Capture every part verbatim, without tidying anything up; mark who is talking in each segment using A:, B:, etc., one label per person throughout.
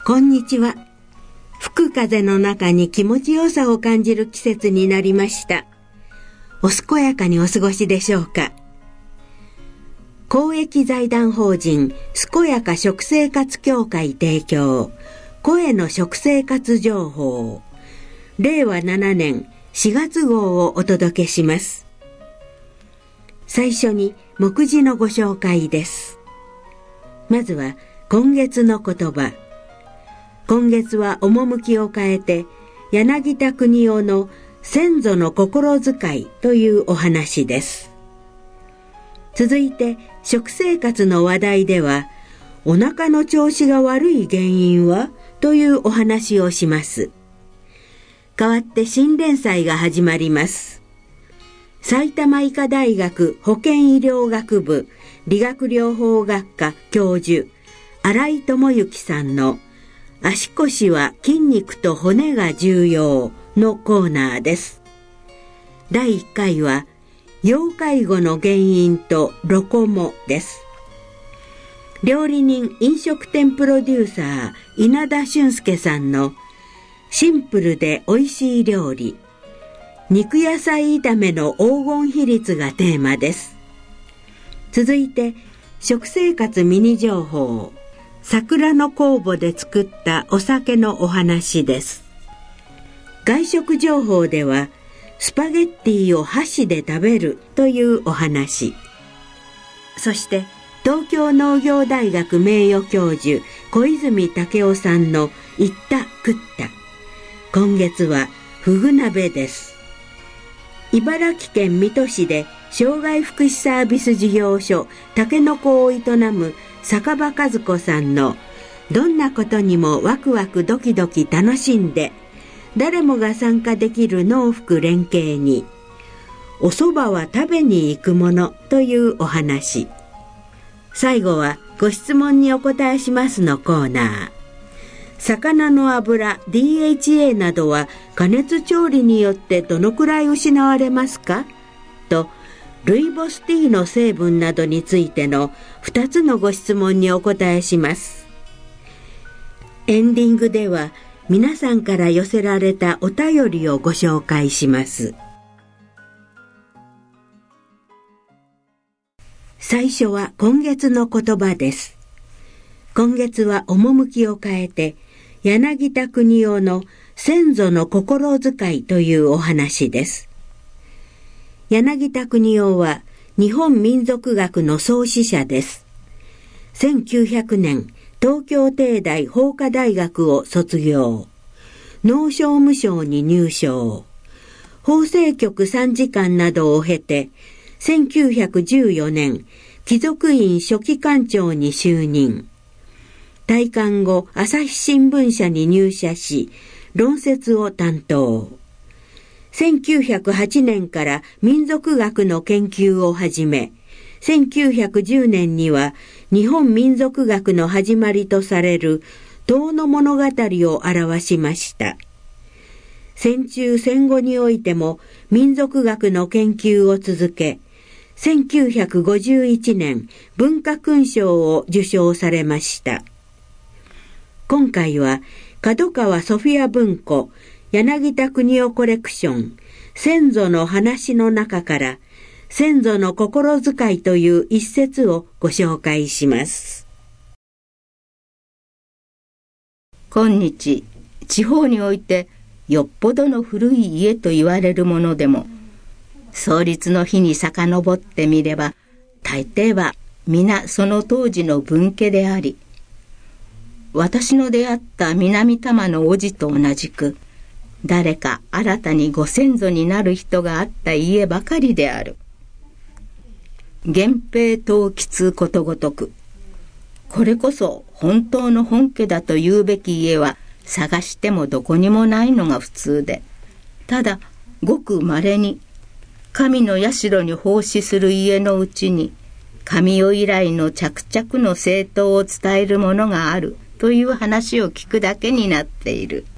A: こんにちは。吹く風の中に気持ちよさを感じる季節になりました。お健やかにお過ごしでしょうか。公益財団法人健やか食生活協会提供、声の食生活情報、れいわななねんしがつ号をお届けします。最初に目次のご紹介です。まずは今月の言葉。今月は趣を変えて、柳田国男の先祖の心遣いというお話です。続いて食生活の話題では、お腹の調子が悪い原因はというお話をします。代わって新連載が始まります。埼玉医科大学保健医療学部理学療法学科教授新井智之さんの足腰は筋肉と骨が重要のコーナーです。だいいっかいは要介護の原因とロコモです。料理人飲食店プロデューサー稲田俊介さんのシンプルで美味しい料理、肉野菜炒めの黄金比率がテーマです。続いて食生活ミニ情報、桜の酵母で作ったお酒のお話です。外食情報ではスパゲッティを箸で食べるというお話。そして東京農業大学名誉教授小泉武夫さんの言った食った。今月はフグ鍋です。茨城県水戸市で障害福祉サービス事業所たけのこを営む坂場和子さんのどんなことにもワクワクドキドキ楽しんで誰もが参加できる農福連携にお蕎麦は食べに行くものというお話。最後はご質問にお答えしますのコーナー。魚の油 ディーエイチエー などは加熱調理によってどのくらい失われますかとルイボスティーの成分などについてのふたつのご質問にお答えします。エンディングでは皆さんから寄せられたお便りをご紹介します。最初は今月の言葉です。今月は趣を変えて柳田国男の先祖の心遣いというお話です。柳田国男は日本民族学の創始者です。せんきゅうひゃくねん、東京帝大法科大学を卒業。農商務省に入省。法制局参事官などを経て、せんきゅうひゃくじゅうよねん、貴族院書記官長に就任。退官後、朝日新聞社に入社し、論説を担当。せんきゅうひゃくはちねんから民族学の研究を始め、せんきゅうひゃくじゅうねんには日本民族学の始まりとされる遠野物語を表しました。戦中戦後においても民族学の研究を続け、せんきゅうひゃくごじゅういちねん文化勲章を受章されました。今回は角川ソフィア文庫柳田国男コレクション先祖の話の中から先祖の心遣いという一節をご紹介します。
B: 今日地方においてよっぽどの古い家と言われるものでも創立の日に遡ってみれば大抵は皆その当時の分家であり、私の出会った南多摩の叔父と同じく誰か新たにご先祖になる人があった家ばかりである。源平統吉ことごとく、これこそ本当の本家だと言うべき家は探してもどこにもないのが普通で、ただごく稀に神の社に奉仕する家のうちに神代以来の着々の正統を伝えるものがあるという話を聞くだけになっている。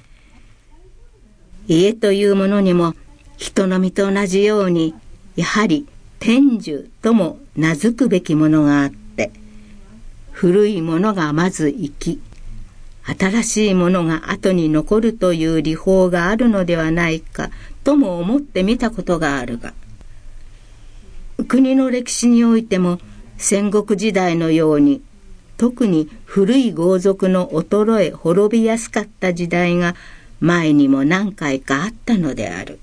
B: 家というものにも人の身と同じようにやはり天寿とも名付くべきものがあって、古いものがまず生き、 新しいものが後に残るという理法があるのではないかとも思ってみたことがあるが、国の歴史においても戦国時代のように、特に古い豪族の衰え滅びやすかった時代が前にも何回かあったのである。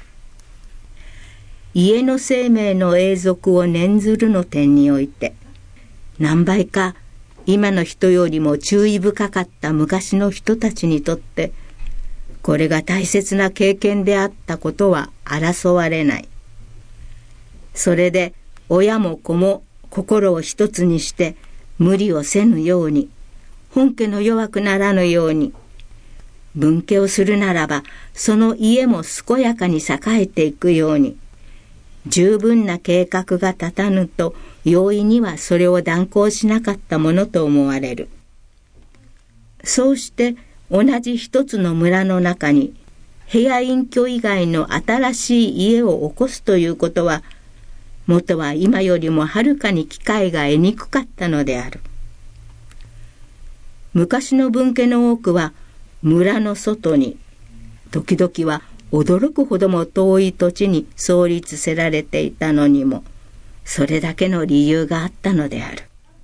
B: 家の生命の永続を念ずるの点において、何倍か今の人よりも注意深かった昔の人たちにとって、これが大切な経験であったことは争われない。それで親も子も心を一つにして無理をせぬように、本家の弱くならぬように、分家をするならばその家も健やかに栄えていくように、十分な計画が立たぬと容易にはそれを断行しなかったものと思われる。そうして同じ一つの村の中に部屋隠居以外の新しい家を起こすということは、元は今よりもはるかに機会が得にくかったのである。昔の分家の多くは村の外に、時々は驚くほども遠い土地に創立せられていたのにも、それだけの理由があったのである。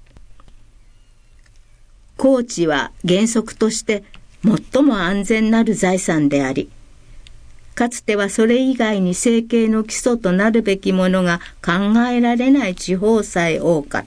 B: 耕地は原則として最も安全なる財産であり、かつてはそれ以外に生計の基礎となるべきものが考えられない地方さえ多かった。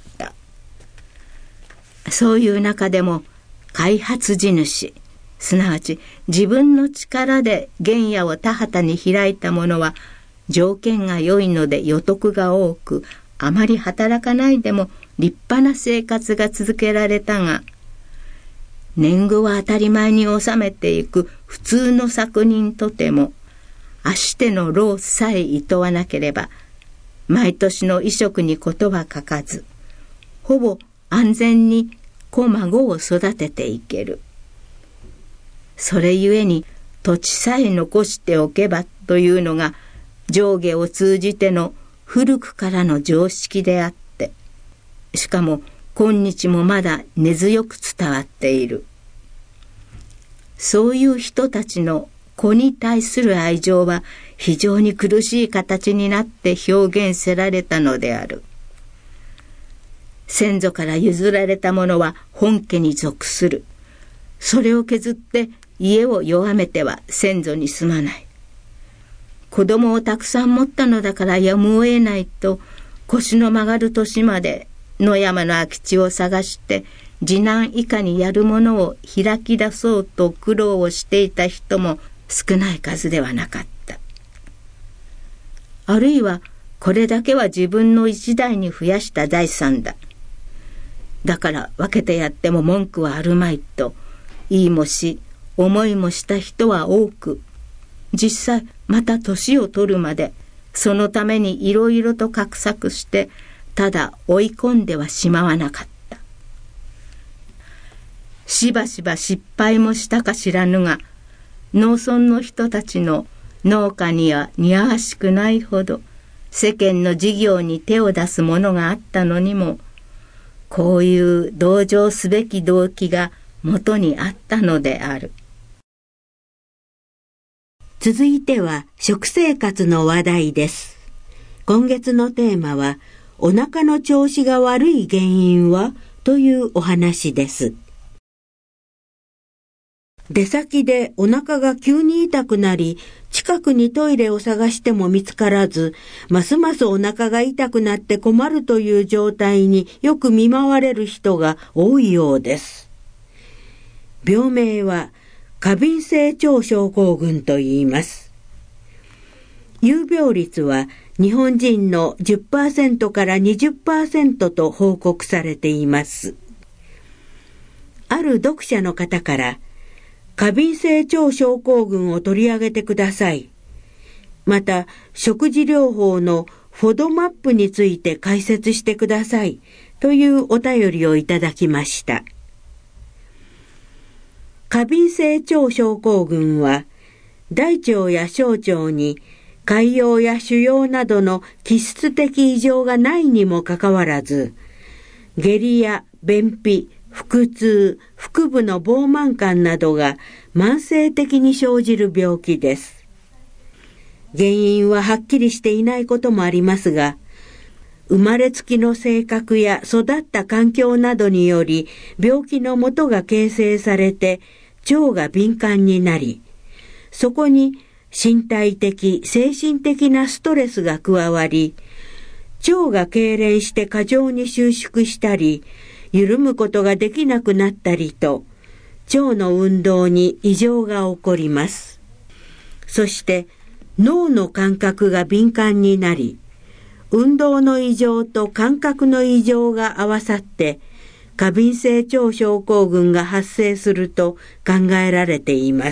B: そういう中でも開発地主、すなわち自分の力で原野を田畑に開いた者は条件が良いので余得が多く、あまり働かないでも立派な生活が続けられたが、年貢は当たり前に納めていく普通の作人とても、足手の労さえ厭わなければ、毎年の衣食にことは欠かず、ほぼ安全に子孫を育てていける。それゆえに土地さえ残しておけばというのが上下を通じての古くからの常識であって、しかも今日もまだ根強く伝わっている。そういう人たちの子に対する愛情は非常に苦しい形になって表現せられたのである。先祖から譲られたものは本家に属する。それを削って家を弱めては先祖にすまない。子供をたくさん持ったのだからやむを得ないと、腰の曲がる年まで野山の空き地を探して次男以下にやるものを開き出そうと苦労をしていた人も少ない数ではなかった。あるいはこれだけは自分の一代に増やした財産だ。だから分けてやっても文句はあるまいと言いもし思いもした人は多く、実際また年を取るまでそのためにいろいろと画策してただ追い込んではしまわなかった。しばしば失敗もしたか知らぬが、農村の人たちの農家には似合わしくないほど世間の事業に手を出すものがあったのにも、こういう同情すべき動機が元にあったのである。
A: 続いては食生活の話題です。今月のテーマは、お腹の調子が悪い原因はというお話です。出先でお腹が急に痛くなり、近くにトイレを探しても見つからず、ますますお腹が痛くなって困るという状態によく見舞われる人が多いようです。病名は過敏性腸症候群と言います。有病率は日本人の じゅっパーセント から にじゅっパーセント と報告されています。ある読者の方から、過敏性腸症候群を取り上げてください。また、食事療法のフォドマップについて解説してくださいというお便りをいただきました。過敏性腸症候群は、大腸や小腸に潰瘍や腫瘍などの気質的異常がないにもかかわらず、下痢や便秘、 腹痛、腹部の膨満感などが慢性的に生じる病気です。原因ははっきりしていないこともありますが、生まれつきの性格や育った環境などにより病気の元が形成されて腸が敏感になり、そこに身体的、精神的なストレスが加わり、腸が痙攣して過剰に収縮したり、緩むことができなくなったりと、腸の運動に異常が起こります。そして脳の感覚が敏感になり、運動の異常と感覚の異常が合わさって過敏性腸症候群が発生すると考えられています。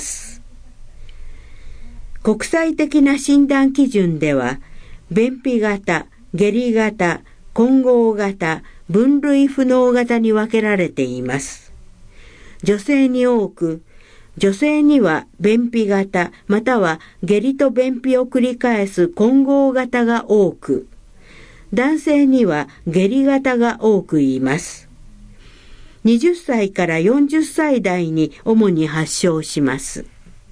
A: 国際的な診断基準では、便秘型、下痢型、混合型、分類不能型に分けられています。女性に多く、女性には便秘型または下痢と便秘を繰り返す混合型が多く、男性には下痢型が多くいます。はたちからよんじゅっさい代に主に発症します。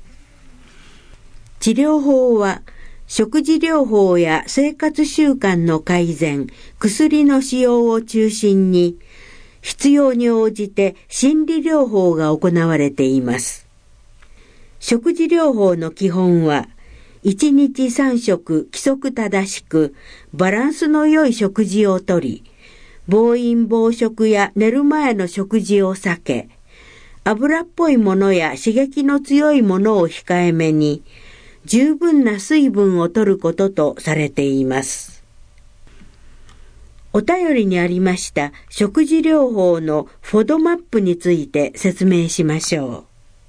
A: 治療法は食事療法や生活習慣の改善、薬の使用を中心に、必要に応じて心理療法が行われています。食事療法の基本は、いちにちさん食規則正しく、バランスの良い食事をとり、暴飲暴食や寝る前の食事を避け、油っぽいものや刺激の強いものを控えめに、十分な水分を摂ることとされています。お便りにありました食事療法のフォドマップについて説明しましょう。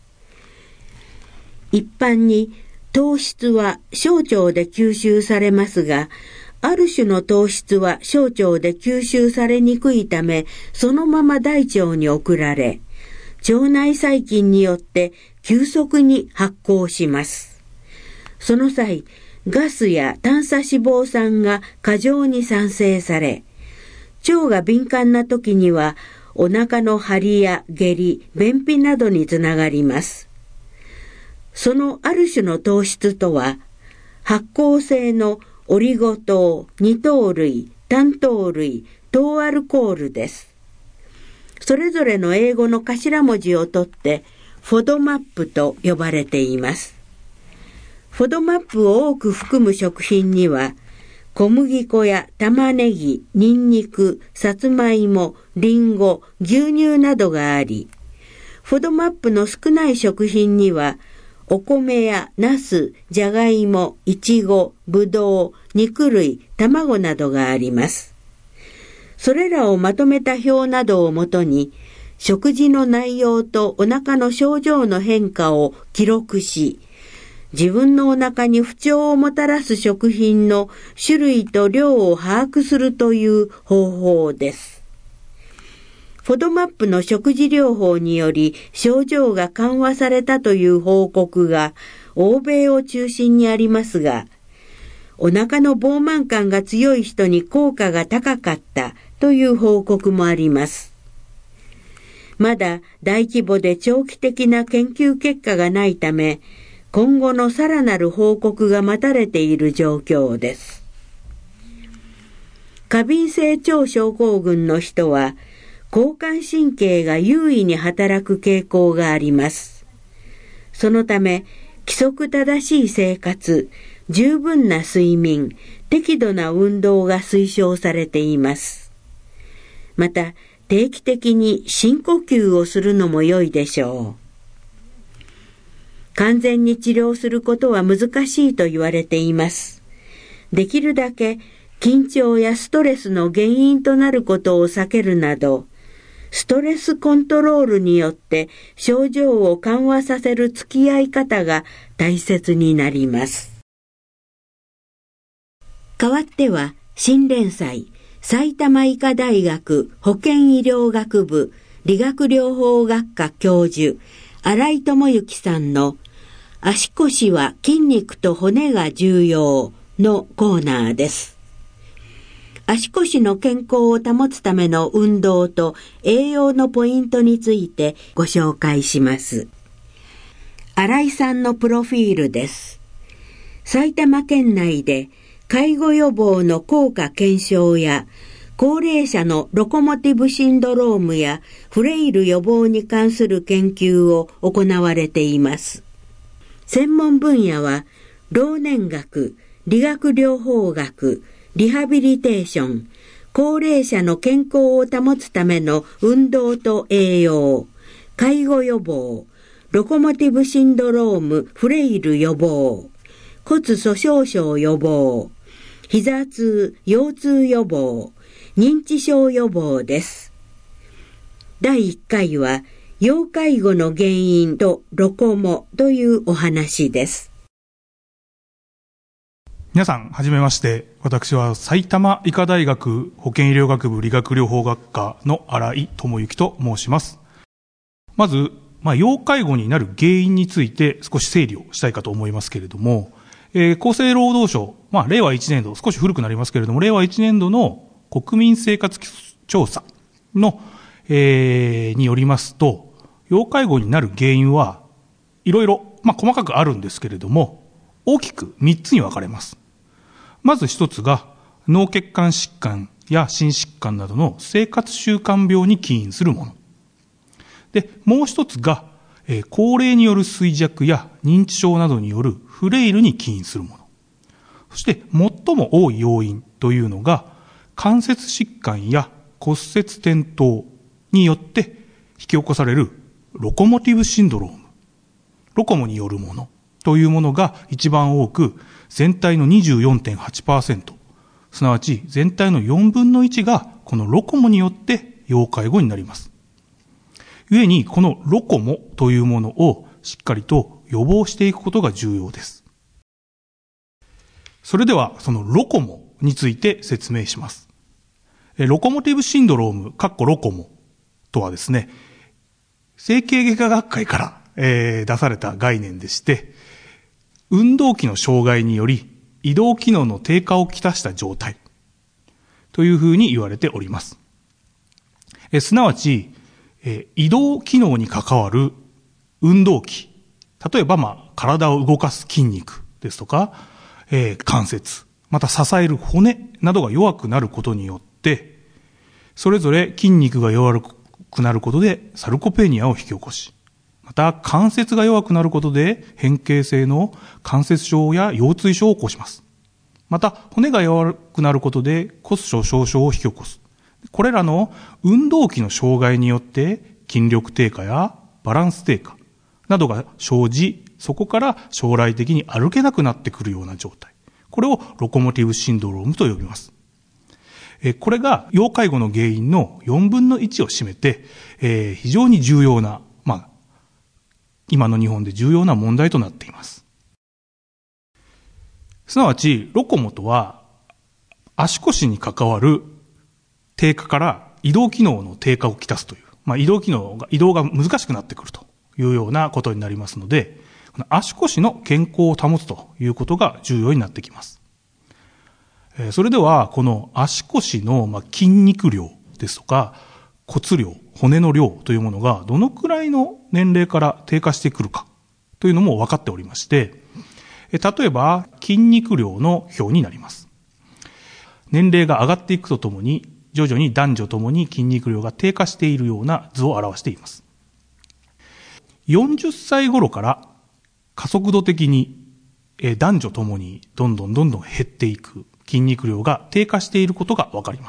A: 一般に糖質は小腸で吸収されますが、ある種の糖質は小腸で吸収されにくいため、そのまま大腸に送られ、腸内細菌によって急速に発酵します。その際、ガスや短鎖脂肪酸が過剰に産生され、腸が敏感な時にはお腹の張りや下痢、便秘などにつながります。そのある種の糖質とは、発酵性のオリゴ糖、二糖類、単糖類、糖アルコールです。それぞれの英語の頭文字を取って、フォドマップと呼ばれています。フォドマップを多く含む食品には、小麦粉や玉ねぎ、ニンニク、さつまいも、リンゴ、牛乳などがあり、フォドマップの少ない食品には、お米やナス、じゃがいも、いちご、ぶどう、肉類、卵などがあります。それらをまとめた表などをもとに、食事の内容とお腹の症状の変化を記録し、自分のお腹に不調をもたらす食品の種類と量を把握するという方法です。フォドマップの食事療法により症状が緩和されたという報告が欧米を中心にありますが、お腹の膨満感が強い人に効果が高かったという報告もあります。まだ大規模で長期的な研究結果がないため、今後のさらなる報告が待たれている状況です。過敏性腸症候群の人は、交感神経が優位に働く傾向があります。そのため、規則正しい生活、十分な睡眠、適度な運動が推奨されています。また、定期的に深呼吸をするのも良いでしょう。完全に治療することは難しいと言われています。できるだけ緊張やストレスの原因となることを避けるなど、ストレスコントロールによって症状を緩和させる付き合い方が大切になります。代わっては新連載埼玉医科大学保健医療学部理学療法学科教授新井智之さんの足腰は筋肉と骨が重要のコーナーです。 足腰の健康を保つための運動と栄養のポイントについてご紹介します。新井さんのプロフィールです。埼玉県内で介護予防の効果検証や高齢者のロコモティブシンドロームやフレイル予防に関する研究を行われています。専門分野は老年学、理学療法学、リハビリテーション、高齢者の健康を保つための運動と栄養、介護予防、ロコモティブシンドローム、フレイル予防、骨粗鬆症予防、膝痛、腰痛予防、認知症予防です。だいいっかいは、要介護の原因とロコモというお話です。
C: 皆さん、はじめまして。私は埼玉医科大学保健医療学部理学療法学科の新井智之と申します。まず、まあ、要介護になる原因について少し整理をしたいかと思いますけれども、えー、厚生労働省、まあ、れいわいちねんど、少し古くなりますけれども、れいわいちねんどの国民生活調査の、えー、によりますと、要介護になる原因はいろいろ、まあ、細かくあるんですけれども、大きくみっつに分かれます。まず一つが、脳血管疾患や心疾患などの生活習慣病に起因するもの。で、もう一つが、えー、高齢による衰弱や認知症などによるフレイルに起因するもの。そして、最も多い要因というのが、関節疾患や骨折転倒によって引き起こされるロコモティブシンドローム。ロコモによるものというものが一番多く、全体の にじゅうよんてんはちパーセント、すなわち全体のよんぶんのいちがこのロコモによって要介護になります。故にこのロコモというものをしっかりと予防していくことが重要です。それではそのロコモについて説明します。ロコモティブシンドローム、かっこロコモとはですね、整形外科学会から、えー、出された概念でして、運動器の障害により移動機能の低下をきたした状態というふうに言われております。えすなわち、え移動機能に関わる運動器、例えば、まあ、体を動かす筋肉ですとか、えー、関節、また支える骨などが弱くなることによって、それぞれ筋肉が弱くなることでサルコペニアを引き起こし、また関節が弱くなることで変形性の関節症や腰椎症を起こします。また骨が弱くなることで骨粗鬆症を引き起こす。これらの運動器の障害によって筋力低下やバランス低下などが生じ、そこから将来的に歩けなくなってくるような状態。これをロコモティブシンドロームと呼びます。これが要介護の原因のよんぶんのいちを占めて、非常に重要な、まあ、今の日本で重要な問題となっています。すなわち、ロコモとは、足腰に関わる低下から移動機能の低下をきたすという、まあ、移動機能が、移動が難しくなってくるというようなことになりますので、足腰の健康を保つということが重要になってきます。それでは、この足腰の筋肉量ですとか、骨量、骨の量というものがどのくらいの年齢から低下してくるかというのも分かっておりまして、例えば筋肉量の表になります。年齢が上がっていくとともに、徐々に男女ともに筋肉量が低下しているような図を表しています。よんじゅっさい頃から加速度的に男女ともにどんどんどんどん減っていく筋肉量が低下していることが分かります。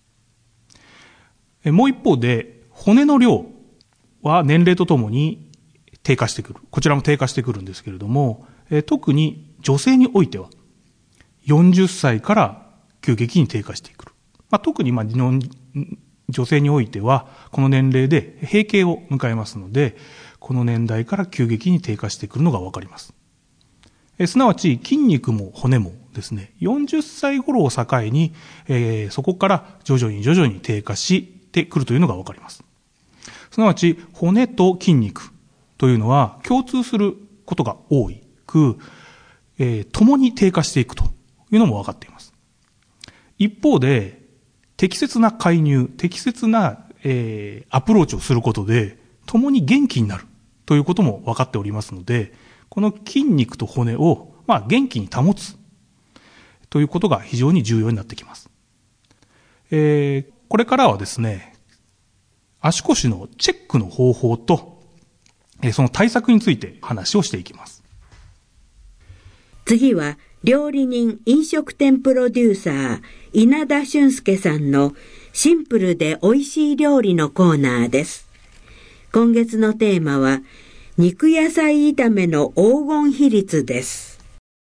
C: もう一方で、骨の量は年齢とともに低下してくる。こちらも低下してくるんですけれども、特に女性においては、よんじゅっさいから急激に低下してくる。まあ、特にまあ女性においては、この年齢で閉経を迎えますので、この年代から急激に低下してくるのがわかります。すなわち、筋肉も骨もですね、よんじゅっさい頃を境に、えー、そこから徐々に徐々に低下してくるというのがわかります。すなわち、骨と筋肉というのは共通することが多く、えー、共に低下していくというのもわかっています。 一方で、適切な介入、適切な、えー、アプローチをすることで、共に元気になるということも分かっておりますので、この筋肉と骨を、まあ、元気に保つということが非常に重要になってきます。えー、これからはですね、足腰のチェックの方法と、えー、その対策について話をしていきます。
A: 次は、料理人飲食店プロデューサー、稲田俊介さんのシンプルで美味しい料理のコーナーです。今月のテーマは、肉野菜炒めの黄金比率です。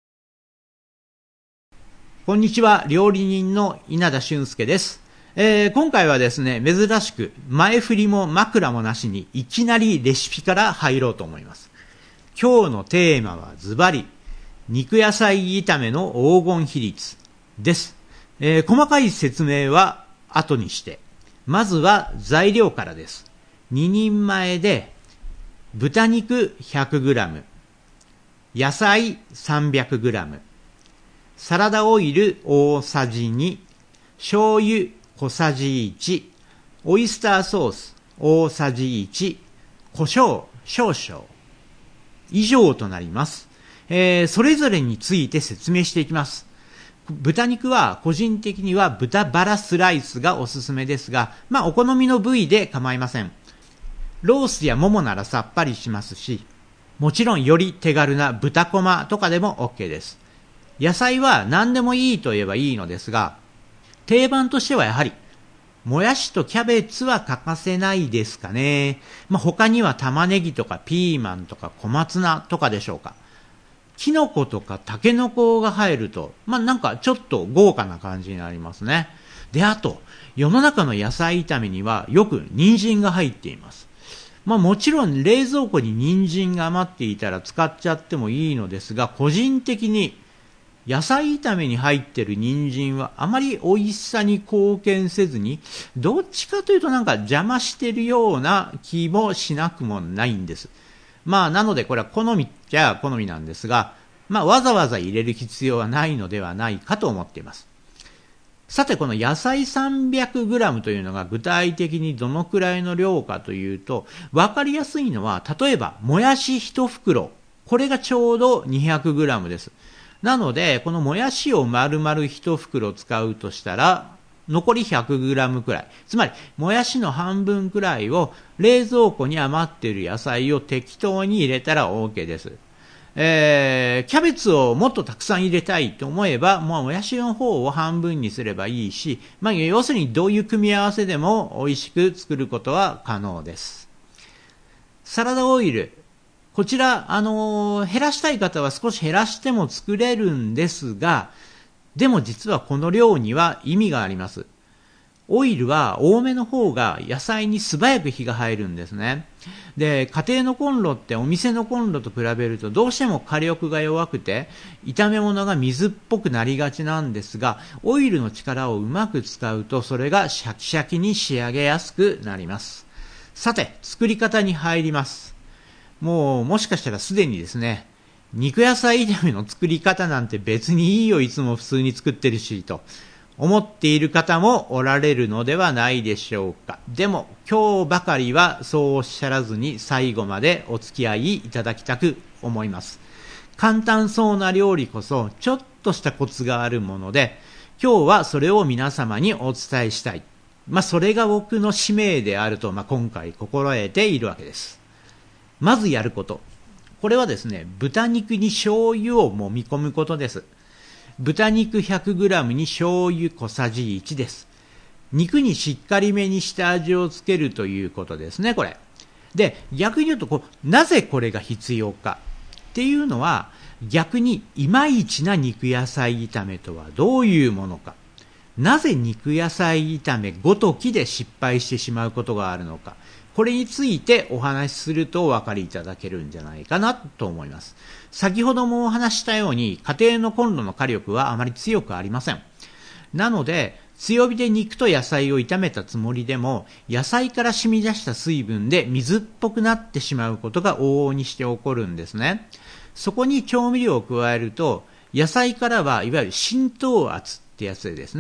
D: こんにちは、料理人の稲田俊介です。えー、今回はですね、珍しく前振りも枕もなしにいきなりレシピから入ろうと思います。今日のテーマはズバリ、肉野菜炒めの黄金比率です。えー、細かい説明は後にして、まずは材料からです。ににんまえで豚肉 ひゃくグラム、野菜 さんびゃくグラム、サラダオイル大さじに、醤油小さじいち、オイスターソース大さじいち、胡椒少々以上となります。えー、それぞれについて説明していきます。豚肉は個人的には豚バラスライスがおすすめですが、まあお好みの部位で構いません。ロースやももならさっぱりしますし、もちろんより手軽な豚こまとかでも OK です。野菜は何でもいいと言えばいいのですが、定番としてはやはりもやしとキャベツは欠かせないですかね。まあ他には玉ねぎとかピーマンとか小松菜とかでしょうか。キノコとかタケノコが入ると、まあなんかちょっと豪華な感じになりますね。で、あと、世の中の野菜炒めにはよく人参が入っています。まあもちろん冷蔵庫に人参が余っていたら使っちゃってもいいのですが、個人的に野菜炒めに入ってる人参はあまり美味しさに貢献せずに、どっちかというとなんか邪魔してるような気もしなくもないんです。まあなのでこれは好みっちゃ好みなんですが、まあわざわざ入れる必要はないのではないかと思っています。さてこの野菜 さんびゃくグラム というのが具体的にどのくらいの量かというと、わかりやすいのは例えばもやしいち袋、これがちょうど にひゃくグラム です。なのでこのもやしを丸々いち袋使うとしたら残り ひゃくグラム くらい、つまりもやしの半分くらいを冷蔵庫に余っている野菜を適当に入れたら OK です。えー、キャベツをもっとたくさん入れたいと思えば、もうもやしの方を半分にすればいいし、まあ要するにどういう組み合わせでも美味しく作ることは可能です。サラダオイル、こちらあのー、減らしたい方は少し減らしても作れるんですが、でも実はこの量には意味があります。オイルは多めの方が野菜に素早く火が入るんですね。で、家庭のコンロってお店のコンロと比べるとどうしても火力が弱くて炒め物が水っぽくなりがちなんですが、オイルの力をうまく使うとそれがシャキシャキに仕上げやすくなります。さて、作り方に入ります。もうもしかしたらすでにですね、肉野菜炒めの作り方なんて別にいいよ、いつも普通に作ってるしと思っている方もおられるのではないでしょうか。でも今日ばかりはそうおっしゃらずに最後までお付き合いいただきたく思います。簡単そうな料理こそちょっとしたコツがあるもので、今日はそれを皆様にお伝えしたい。まあそれが僕の使命であると、まあ、今回心得ているわけです。まずやること、これはですね、豚肉に醤油を揉み込むことです。豚肉 ひゃくグラム に醤油小さじいちです。肉にしっかりめに下味をつけるということですね、これ。で、逆に言うとこう、なぜこれが必要かっていうのは、逆にいまいちな肉野菜炒めとはどういうものか。なぜ肉野菜炒めごときで失敗してしまうことがあるのか。これについてお話しするとお分かりいただけるんじゃないかなと思います。先ほどもお話したように、家庭のコンロの火力はあまり強くありません。なので、強火で肉と野菜を炒めたつもりでも、野菜から染み出した水分で水っぽくなってしまうことが往々にして起こるんですね。そこに調味料を加えると、野菜からはいわゆる浸透圧ってやつでですね、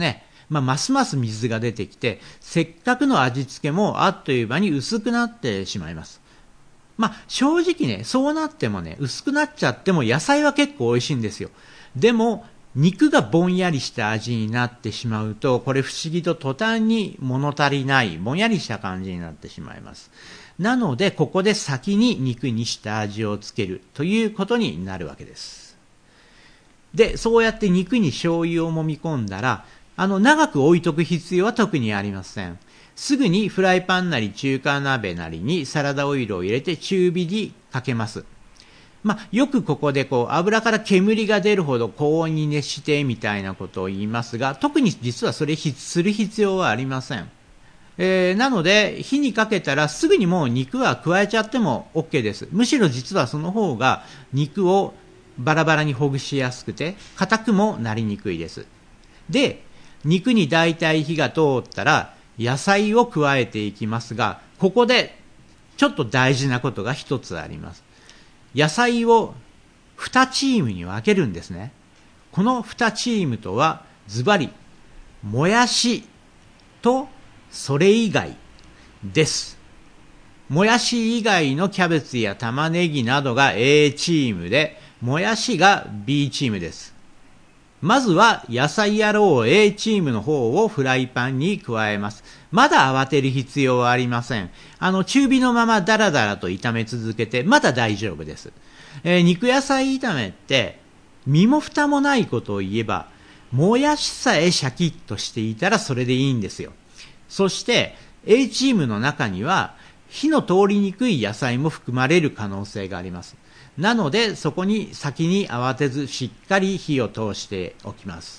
D: まあ、ますます水が出てきて、せっかくの味付けもあっという間に薄くなってしまいます。まあ、正直ね、そうなってもね、薄くなっちゃっても野菜は結構美味しいんですよ。でも、肉がぼんやりした味になってしまうと、これ不思議と途端に物足りない、ぼんやりした感じになってしまいます。なので、ここで先に肉に下味をつけるということになるわけです。で、そうやって肉に醤油を揉み込んだら、あの、長く置いとく必要は特にありません。すぐにフライパンなり中華鍋なりにサラダオイルを入れて中火にかけます。まあ、よくここでこう油から煙が出るほど高温に熱してみたいなことを言いますが、特に実はそれする必要はありません。えー、なので火にかけたらすぐにもう肉は加えちゃっても OK です。むしろ実はその方が肉をバラバラにほぐしやすくて硬くもなりにくいです。で、肉に大体火が通ったら野菜を加えていきますが、ここでちょっと大事なことが一つあります。野菜をにチームに分けるんですね。このにチームとはズバリもやしとそれ以外です。もやし以外のキャベツや玉ねぎなどが A チームで、もやしが B チームです。まずは野菜野郎 A チームの方をフライパンに加えます。まだ慌てる必要はありません。あの中火のままダラダラと炒め続けてまだ大丈夫です。えー、肉野菜炒めって身も蓋もないことを言えば、もやしさえシャキッとしていたらそれでいいんですよ。そして A チームの中には火の通りにくい野菜も含まれる可能性があります。なのでそこに先に慌てずしっかり火を通しておきます。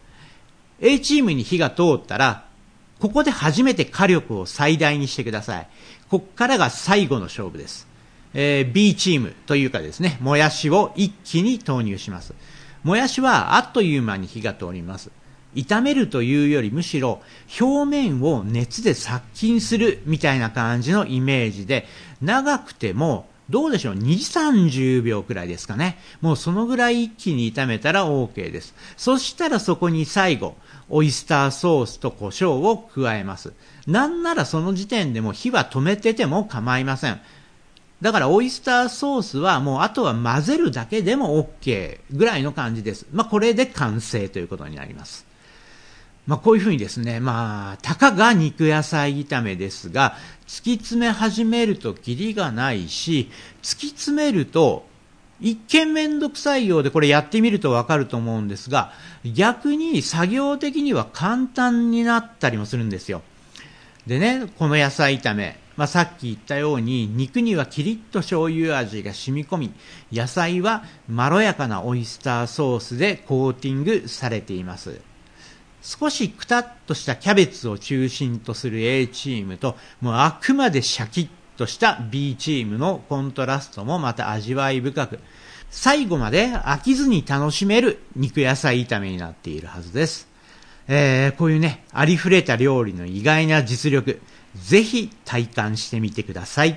D: A チームに火が通ったらここで初めて火力を最大にしてください。ここからが最後の勝負です。えー、B チームというかですね、もやしを一気に投入します。もやしはあっという間に火が通ります。炒めるというよりむしろ表面を熱で殺菌するみたいな感じのイメージで、長くてもどうでしょう、にじゅう、さんじゅうびょうくらいですかね。もうそのぐらい一気に炒めたら OK です。そしたらそこに最後オイスターソースと胡椒を加えます。なんならその時点でも火は止めてても構いません。だからオイスターソースはもうあとは混ぜるだけでも OK ぐらいの感じです。まあこれで完成ということになります。まあこういうふうにですね、まあたかが肉野菜炒めですが、突き詰め始めるとキリがないし、突き詰めると一見めんどくさいようで、これやってみるとわかると思うんですが、逆に作業的には簡単になったりもするんですよ。でね、この野菜炒め、まあ、さっき言ったように肉にはキリッと醤油味が染み込み、野菜はまろやかなオイスターソースでコーティングされています。少しくたっとしたキャベツを中心とする A チームと、もうあくまでシャキッとした B チームのコントラストもまた味わい深く、最後まで飽きずに楽しめる肉野菜炒めになっているはずです。えー、こういうね、ありふれた料理の意外な実力、ぜひ体感してみてください。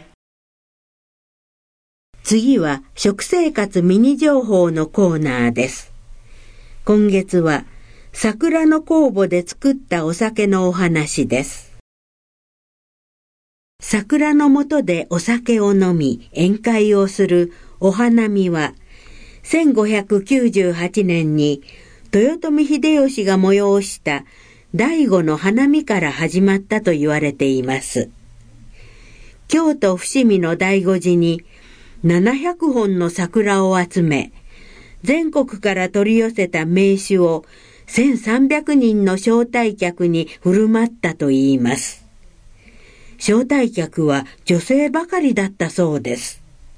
A: 次は食生活ミニ情報のコーナーです。今月は桜の酵母で作ったお酒のお話です。桜の下でお酒を飲み宴会をするお花見は、せんごひゃくきゅうじゅうはちねんに豊臣秀吉が催した第五の花見から始まったと言われています。京都伏見の醍醐寺にななひゃくほんの桜を集め、全国から取り寄せた名酒をせんさんびゃくにんの招待客に振る舞ったといいます。招待客は女性ばかりだったそうです。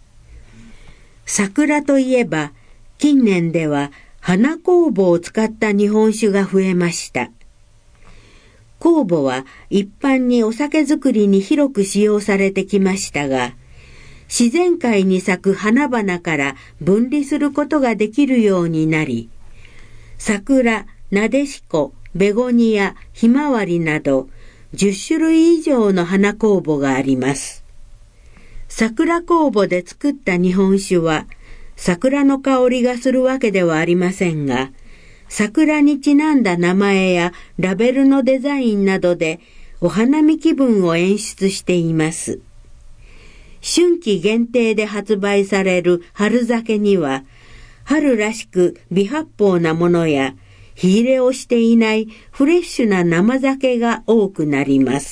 A: 桜といえば、近年では花酵母を使った日本酒が増えました。酵母は一般にお酒造りに広く使用されてきましたが、自然界に咲く花々から分離することができるようになり、桜、なでしこ、ベゴニア、ひまわりなどじゅっしゅるい以上の花酵母があります。桜酵母で作った日本酒は桜の香りがするわけではありませんが、 桜にちなんだ名前やラベルのデザインなどでお花見気分を演出しています。春季限定で発売される春酒には、春らしく微発泡なものや、火入れをしていないフレッシュな生酒が多くなります。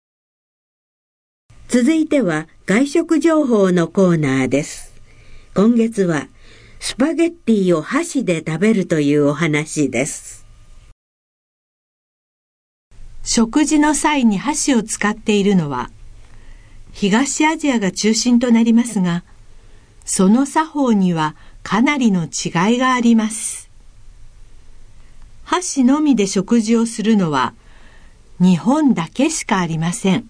A: 続いては外食情報のコーナーです。今月はスパゲッティを箸で食べるというお話です。
E: 食事の際に箸を使っているのは東アジアが中心となりますが、その作法にはかなりの違いがあります。箸のみで食事をするのは日本だけしかありません。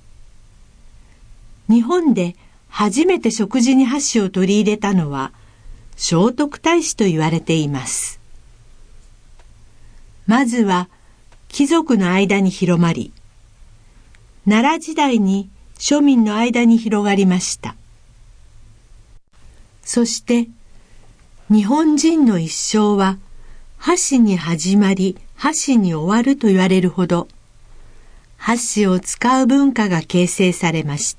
E: 日本で初めて食事に箸を取り入れたのは聖徳太子と言われています。まずは貴族の間に広まり、奈良時代に庶民の間に広がりました。そして日本人の一生は箸に始まり箸に終わると言われるほど箸を使う文化が形成されました。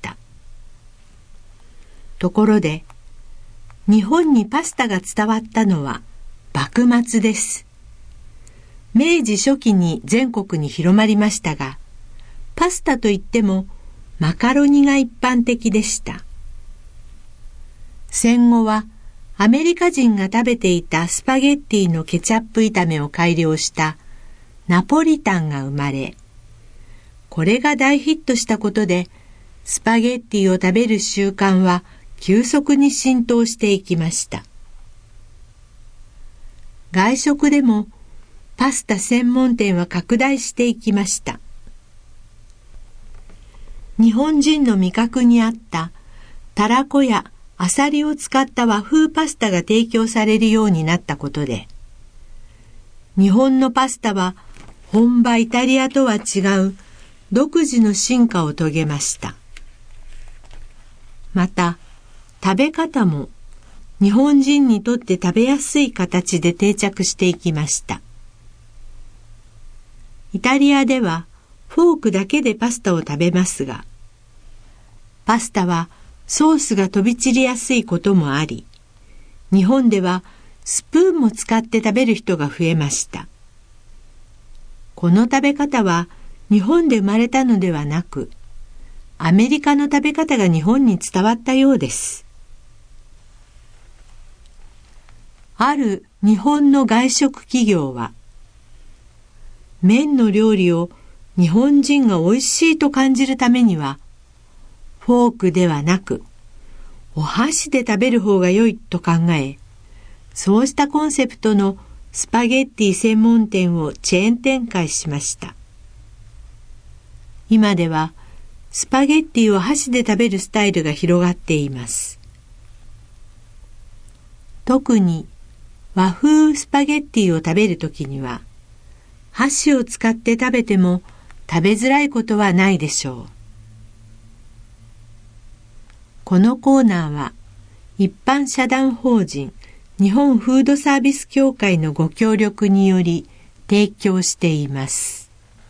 E: ところで日本にパスタが伝わったのは幕末です。明治初期に全国に広まりましたが、パスタといってもマカロニが一般的でした。戦後はアメリカ人が食べていたスパゲッティのケチャップ炒めを改良したナポリタンが生まれ、これが大ヒットしたことでスパゲッティを食べる習慣は急速に浸透していきました。外食でもパスタ専門店は拡大していきました。日本人の味覚に合ったたらこやアサリを使った和風パスタが提供されるようになったことで、日本のパスタは本場イタリアとは違う独自の進化を遂げました。また、食べ方も日本人にとって食べやすい形で定着していきました。イタリアではフォークだけでパスタを食べますが、パスタはソースが飛び散りやすいこともあり、日本ではスプーンも使って食べる人が増えました。この食べ方は日本で生まれたのではなく、アメリカの食べ方が日本に伝わったようです。ある日本の外食企業は、麺の料理を日本人が美味しいと感じるためには、フォークではなく、お箸で食べる方が良いと考え、そうしたコンセプトのスパゲッティ専門店をチェーン展開しました。今では、スパゲッティを箸で食べるスタイルが広がっています。特に和風スパゲッティを食べるときには、箸を使って食べても食べづらいことはないでしょう。このコーナーは一般社団法人日本フードサービス協会のご協力により提供しています。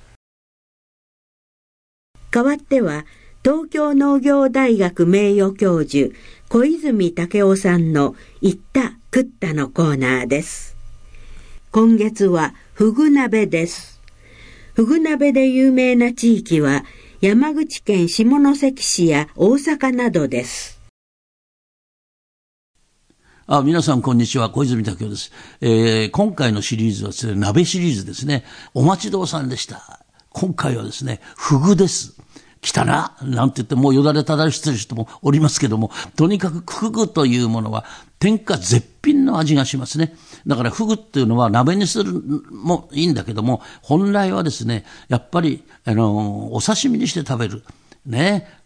A: 代わっては東京農業大学名誉教授小泉武夫さんの言った食ったのコーナーです。今月はふぐ鍋です。ふぐ鍋で有名な地域は山口県下関市や大阪などです。
F: あ、皆さんこんにちは、小泉武夫です。えー、今回のシリーズはですね、鍋シリーズですね。お待ちどうさんでした。今回はですね、ふぐです。来たななんて言ってもうよだれただれしてる人もおりますけども、とにかくフグというものは天下絶品の味がしますね。だからフグっていうのは鍋にするもいいんだけども、本来はですね、やっぱりあのお刺身にして食べるね、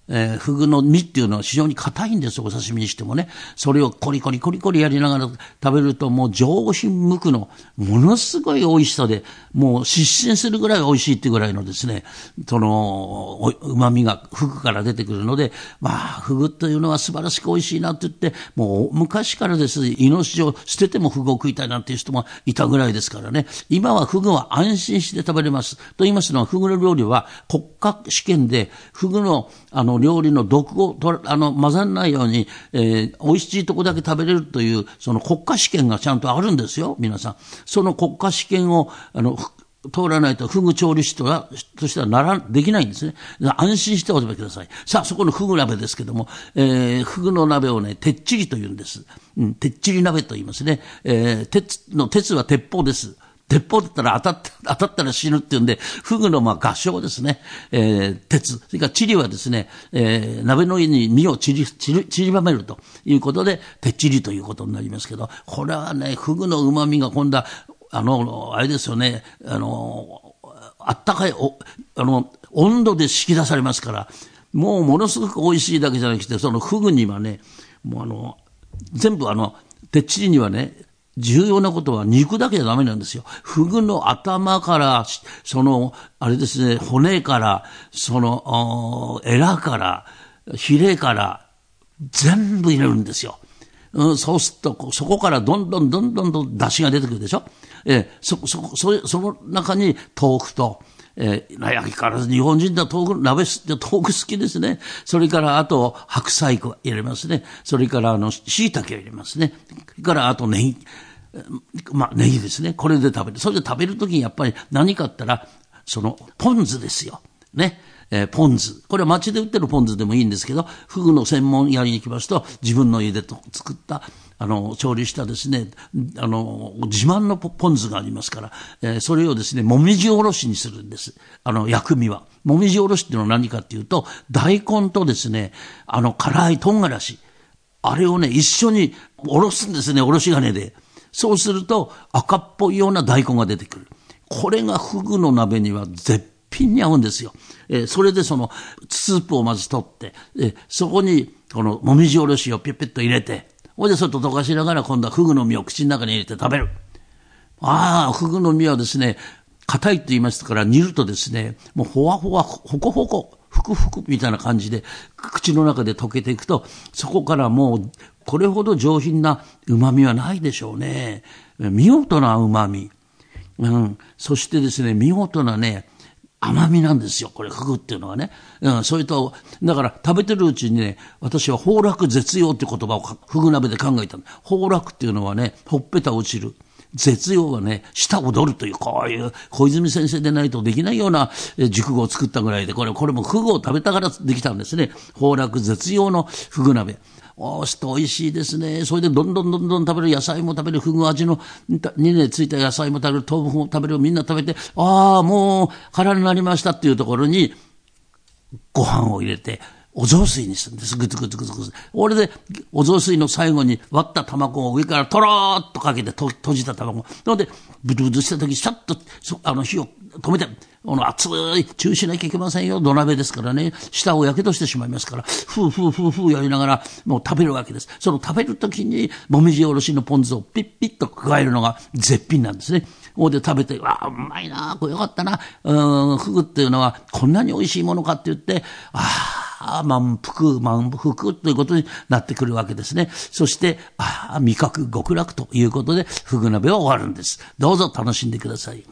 F: えー、フグの身っていうのは非常に硬いんですよ、お刺身にしてもね。それをコリコリコリコリやりながら食べると、もう上品無垢のものすごい美味しさで、もう失神するぐらい美味しいっていうぐらいのですね、その旨味がフグから出てくるので、まあフグというのは素晴らしく美味しいなって言って、もう昔からですね、命を捨ててもフグを食いたいなんていう人もいたぐらいですからね。今はフグは安心して食べれます。と言いますのは、フグの料理は国家試験でフグのあの料理の毒をとあの混ざらないように、えー、美味しいとこだけ食べれるというその国家試験がちゃんとあるんですよ、皆さん。その国家試験をあの通らないとフグ調理師とはとしてはならできないんですね。安心してお食べください。さあ、そこのフグ鍋ですけども、えー、フグの鍋をね、てっちりと言うんです。うん、てっちり鍋と言いますね。えー、鉄の鉄は鉄砲です。鉄砲だったら当たった、当たったら死ぬっていうんで、フグのまあ合唱ですね。えー、鉄。それからチリはですね、えー、鍋の上に身をちり、ちり、ちりばめるということで、てっちりということになりますけど、これはね、フグの旨味が今度は、あの、あれですよね、あの、あったかい、お、あの、温度で敷き出されますから、もうものすごく美味しいだけじゃなくて、そのフグにはね、もうあの、全部あの、てっちりにはね、重要なことは肉だけじゃダメなんですよ。フグの頭から、その、あれですね、骨から、その、エラから、ヒレから、全部入れるんですよ。うん、そうすると、そこからどんどんどんどんどん出汁が出てくるでしょ。えー、そ、そ、そ、その中に豆腐と、えー、相変わらず日本人だと豆腐、鍋、豆腐好きですね。それからあと白菜入れますね。それからあの、椎茸を入れますね。それからあとネギ、まあネギですね。これで食べる。それで食べるときにやっぱり何かあったら、その、ポン酢ですよ。ね。えー、ポン酢。これは街で売ってるポン酢でもいいんですけど、フグの専門屋に行きますと、自分の家でと作った、あの、調理したですね、あの、自慢のポン酢がありますから、えー、それをですね、もみじおろしにするんです。あの、薬味は。もみじおろしっていうのは何かっていうと、大根とですね、あの、辛い唐辛子。あれをね、一緒におろすんですね、おろし金で。そうすると、赤っぽいような大根が出てくる。これがフグの鍋には絶品に合うんですよ。えー、それでその、スープをまず取って、えー、そこに、このもみじおろしをピュッピュッと入れて、それでちょっと溶かしながら今度はフグの身を口の中に入れて食べる。ああ、フグの身はですね、硬いって言いましたから煮るとですね、もうほわほわ、ほこほこ、ふくふくみたいな感じで、口の中で溶けていくと、そこからもう、これほど上品な旨味はないでしょうね。見事な旨味。うん。そしてですね、見事なね、甘みなんですよ、これ、フグっていうのはね。うん、それと、だから食べてるうちにね、私は崩落絶用って言葉をフグ鍋で考えたの。崩落っていうのはね、ほっぺた落ちる。絶用はね、舌踊るという、こういう、小泉先生でないとできないような熟語を作ったぐらいで、これ、これもフグを食べたからできたんですね。崩落絶用のフグ鍋。おーしと美味しいですね。それでどんどんどんどん食べる、野菜も食べる、フグ味のにねついた野菜も食べる、豆腐も食べる、みんな食べて、ああ、もう空になりましたっていうところに、ご飯を入れて、お雑炊にするんです。ぐつぐつぐつぐつ。俺で、お雑炊の最後に割った卵を上からとろーっとかけてと閉じた卵。なので、ブルブルした時、シャッと、あの火を止めて、この熱い、注意しなきゃいけませんよ。土鍋ですからね。舌をやけどしてしまいますから、ふうふうふうふうやりながら、もう食べるわけです。その食べる時に、もみじおろしのポン酢をピッピッと加えるのが絶品なんですね。ここで食べて、ああ、うまいな、これよかったな。うん、フグっていうのは、こんなに美味しいものかって言って、ああ、満腹、満腹ということになってくるわけですね。そして、ああ、味覚極楽ということで、フグ鍋は終わるんです。どうぞ楽しんでください。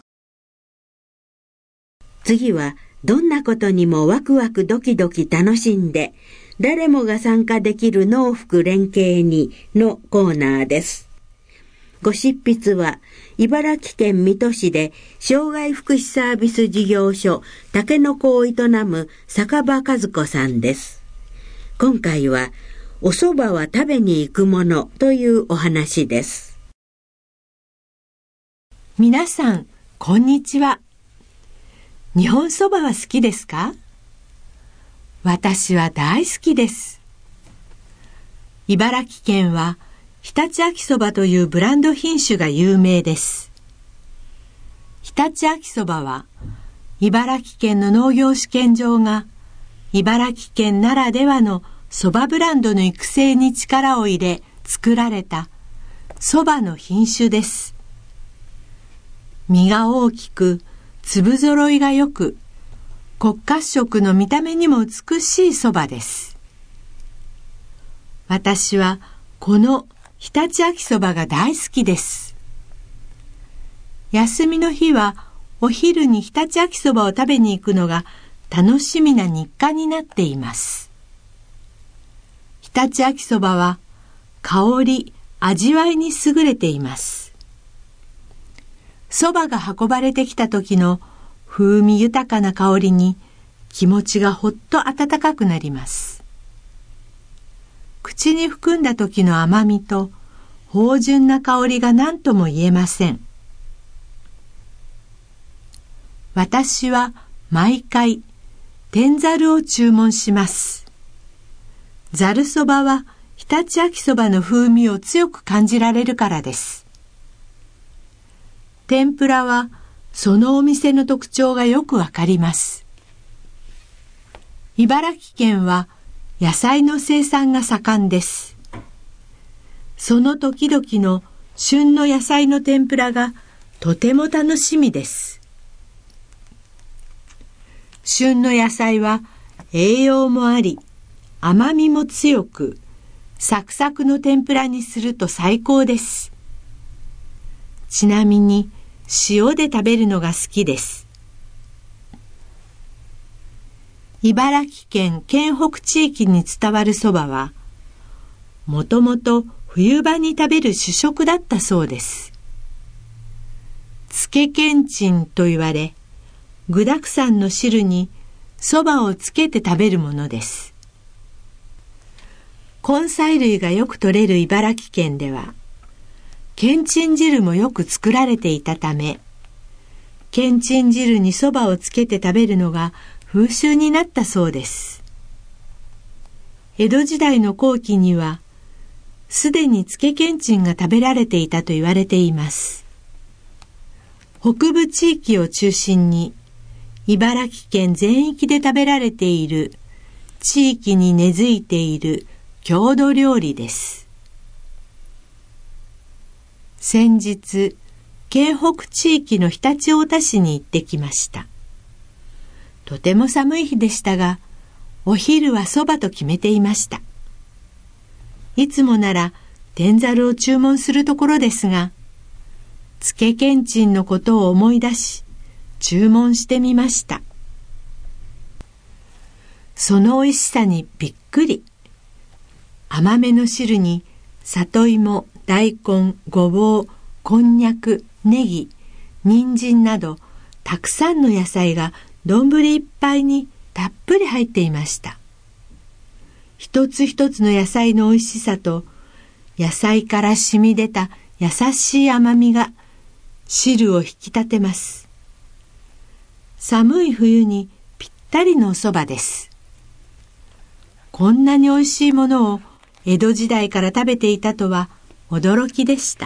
A: 次は、どんなことにもワクワクドキドキ楽しんで、誰もが参加できる農福連携にのコーナーです。ご執筆は、茨城県水戸市で障害福祉サービス事業所たけのこを営む坂場和子さんです。今回はお蕎麦は食べに行くものというお話です。
E: 皆さん、こんにちは。日本蕎麦は好きですか？私は大好きです。茨城県は常陸秋そばというブランド品種が有名です。常陸秋そばは茨城県の農業試験場が茨城県ならではの蕎麦ブランドの育成に力を入れ作られた蕎麦の品種です。実が大きく、粒揃いが良く、黒褐色の見た目にも美しい蕎麦です。私はこの常陸秋蕎麦が大好きです。休みの日はお昼に常陸秋蕎麦を食べに行くのが楽しみな日課になっています。常陸秋蕎麦は香り、味わいに優れています。蕎麦が運ばれてきた時の風味豊かな香りに気持ちがほっと温かくなります。口に含んだ時の甘みと芳醇な香りが何とも言えません。私は毎回天ざるを注文します。ざるそばは常陸秋そばの風味を強く感じられるからです。天ぷらはそのお店の特徴がよくわかります。茨城県は野菜の生産が盛んです。その時々の旬の野菜の天ぷらがとても楽しみです。旬の野菜は栄養もあり、甘みも強く、サクサクの天ぷらにすると最高です。ちなみに塩で食べるのが好きです。茨城県県北地域に伝わるそばは、もともと冬場に食べる主食だったそうです。つけけんちんと言われ、具沢山の汁にそばをつけて食べるものです。根菜類がよく取れる茨城県では、けんちん汁もよく作られていたため、けんちん汁にそばをつけて食べるのが風習になったそうです。江戸時代の後期には、すでにつけけんちんが食べられていたと言われています。北部地域を中心に、茨城県全域で食べられている、地域に根付いている郷土料理です。先日、県北地域の常陸太田市に行ってきました。とても寒い日でしたが、お昼はそばと決めていました。いつもなら天ざるを注文するところですが、つけけんちんのことを思い出し、注文してみました。その美味しさにびっくり。甘めの汁に里芋、大根、ごぼう、こんにゃく、ネギ、人参などたくさんの野菜が丼いっぱいにたっぷり入っていました。一つ一つの野菜の美味しさと野菜から染み出た優しい甘みが汁を引き立てます。寒い冬にぴったりのおそばです。こんなに美味しいものを江戸時代から食べていたとは驚きでした。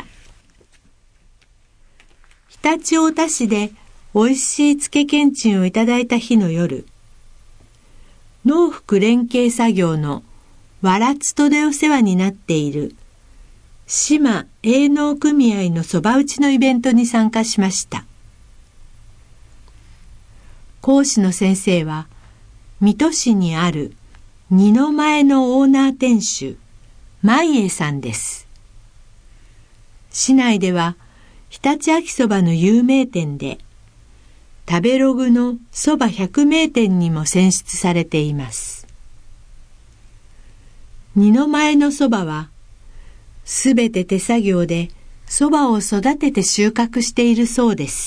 E: 常陸太田市で美味しいつけけんちんをいただいた日の夜、農福連携作業のわらつとでお世話になっている島営農組合のそば打ちのイベントに参加しました。講師の先生は水戸市にある二の前のオーナー店主舞栄さんです。市内では常陸秋そばの有名店で、食べログのそば百名店にも選出されています。二の前のそばはすべて手作業でそばを育てて収穫しているそうです。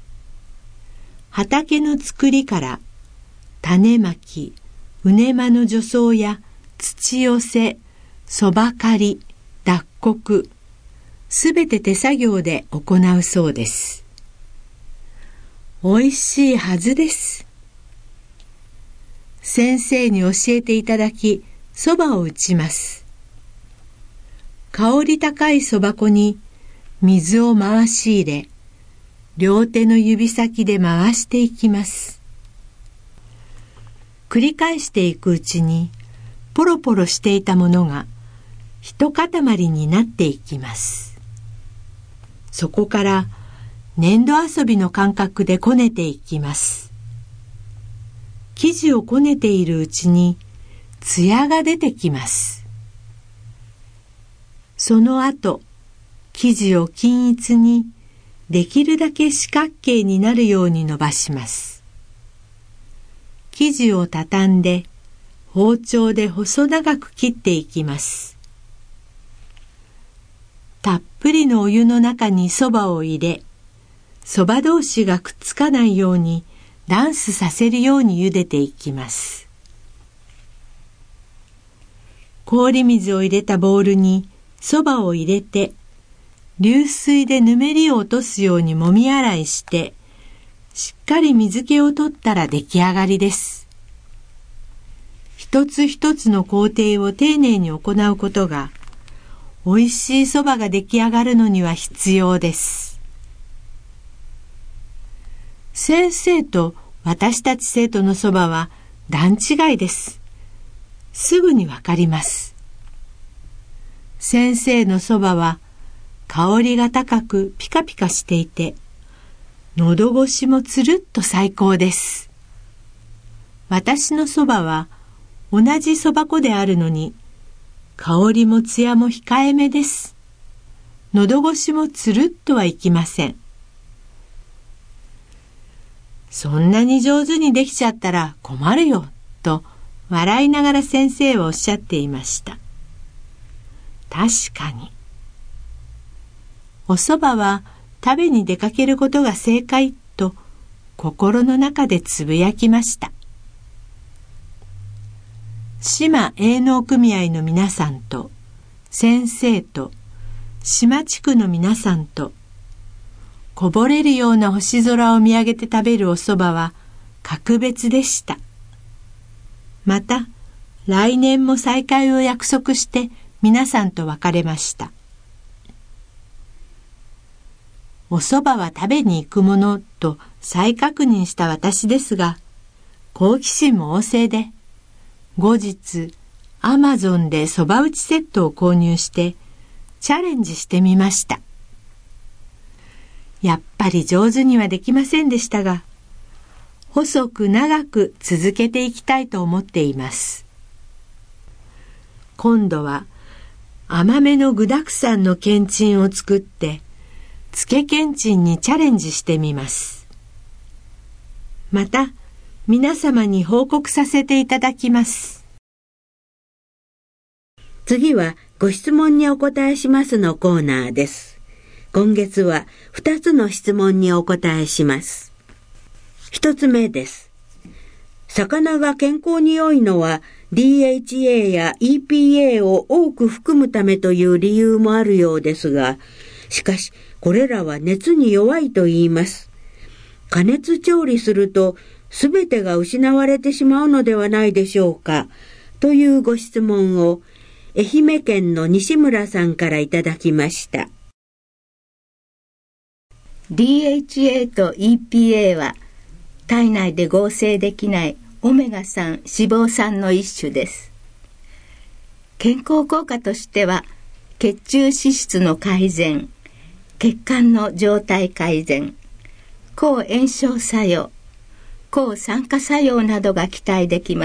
E: 畑の作りから種まき、畝間の除草や土寄せ、そば刈り、脱穀、すべて手作業で行うそうです。おいしいはずです。先生に教えていただき、そばを打ちます。香り高いそば粉に水を回し入れ、両手の指先で回していきます。 繰り返していくうちにポロポロしていたものが一塊になっていきます。そこから粘土遊びの感覚でこねていきます。生地をこねているうちにツヤが出てきます。その後、生地を均一にできるだけ四角形になるように伸ばします。生地を畳んで包丁で細長く切っていきます。たっぷりのお湯の中にそばを入れ、そば同士がくっつかないようにダンスさせるように茹でていきます。氷水を入れたボウルにそばを入れて、流水でぬめりを落とすようにもみ洗いして、しっかり水気を取ったら出来上がりです。一つ一つの工程を丁寧に行うことが、おいしいそばが出来上がるのには必要です。先生と私たち生徒のそばは段違いです。すぐにわかります。先生のそばは香りが高くピカピカしていて、喉越しもつるっと最高です。私のそばは同じそば粉であるのに、香りも艶も控えめです。喉越しもつるっとはいきません。そんなに上手にできちゃったら困るよ、と笑いながら先生はおっしゃっていました。確かに。おそばは食べに出かけることが正解と心の中でつぶやきました。島営農組合の皆さんと先生と島地区の皆さんとこぼれるような星空を見上げて食べるおそばは格別でした。また来年も再会を約束して皆さんと別れました。おそばは食べに行くものと再確認した私ですが、好奇心も旺盛で、後日アマゾンでそば打ちセットを購入してチャレンジしてみました。やっぱり上手にはできませんでしたが、細く長く続けていきたいと思っています。今度は甘めの具沢山のけんちんを作ってつけけんちんにチャレンジしてみます。また皆様に報告させていただきます。
A: 次はご質問にお答えしますのコーナーです。今月はふたつの質問にお答えします。ひとつめです。魚が健康に良いのは ディーエイチエー や イーピーエー を多く含むためという理由もあるようですが、しかしこれらは熱に弱いと言います。加熱調理するとすべてが失われてしまうのではないでしょうか、というご質問を愛媛県の西村さんからいただきました。
B: ディーエイチエー と イーピーエー は体内で合成できないオメガさん脂肪酸の一種です。健康効果としては血中脂質の改善、血管の状態改善、抗炎症作用、抗酸化作用などが期待できます。